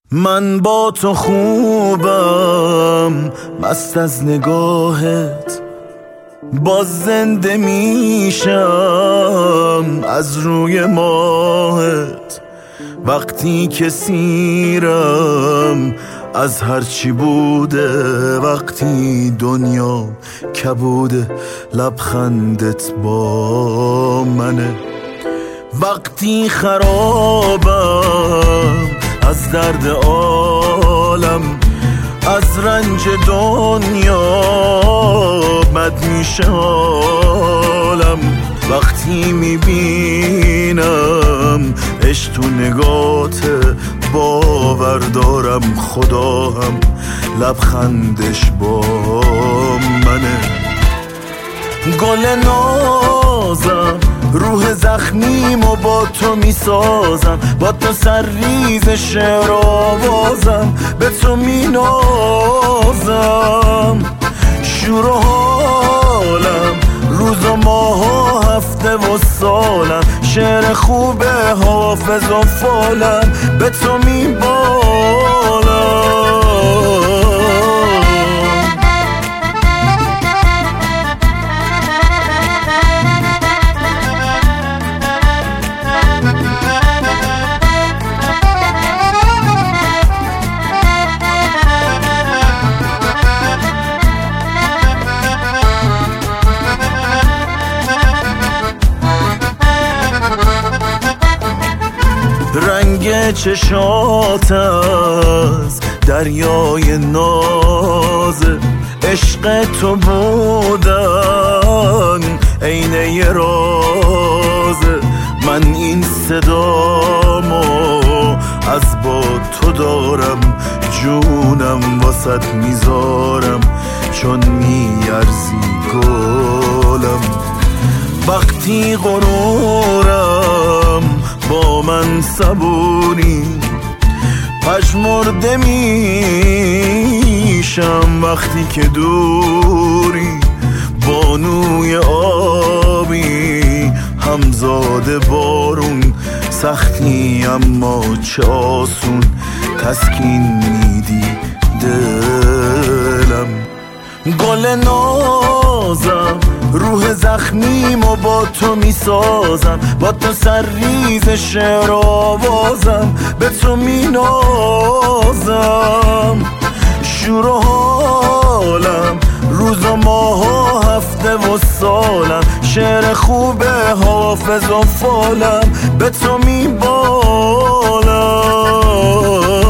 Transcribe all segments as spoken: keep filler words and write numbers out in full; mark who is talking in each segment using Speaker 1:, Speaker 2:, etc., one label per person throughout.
Speaker 1: من با تو خوبم، مست از نگاهت، باز زنده میشم از روی ماهت. وقتی که سیرم از هرچی بوده، وقتی دنیا کبوده، لبخندت با منه. وقتی خرابم از درد عالم، از رنج دنیا بد میشه حالم. وقتی میبینم عشق تو نگاته، باور دارم خدا هم لبخندش با منه. گل نازم روح زخمیمو با تو میسازم، با تو سرریز شعر آوازم، به تو مینازم. شور و حالم روز و ماه و هفته و سالم، شعر خوب حافظ و فالم، به تو میبالم. رنگ چشات از دریای نازه، عشق تو بودن عینه ی رازه. من این صدامو از با تو دارم، جونم واسط میذارم چون میارزی گلم. وقتی غرورم با من صبوری، پژمرده میشم وقتی که دوری. بانوی آبی همزاد بارون، سختی اما چه آسون تسکین میدی دلم. گل نازم روح زخمیمو با تو میسازم، با تو سرریز شعر آوازم، به تو مینازم. شور و حالم روز و ماه و هفته و سالم، شعر خوب حافظ و فالم، به تو میبالم.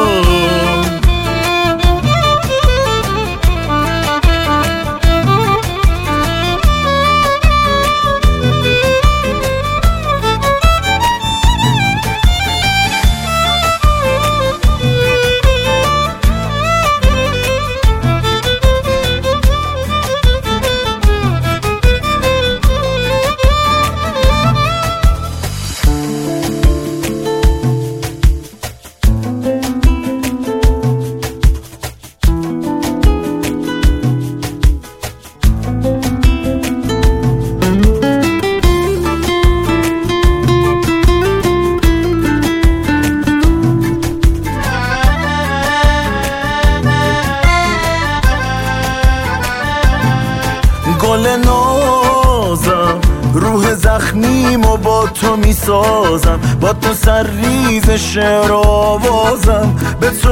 Speaker 1: گل نازم روح زخمیمو با تو میسازم، با تو سرریز شعر آوازم، به تو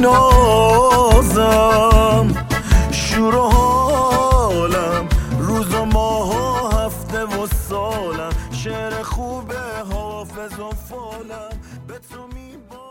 Speaker 1: مینازم. شور و حالم روز و ماه و هفته و سالم، شعر خوب حافظ و فالم، به تو میبالم.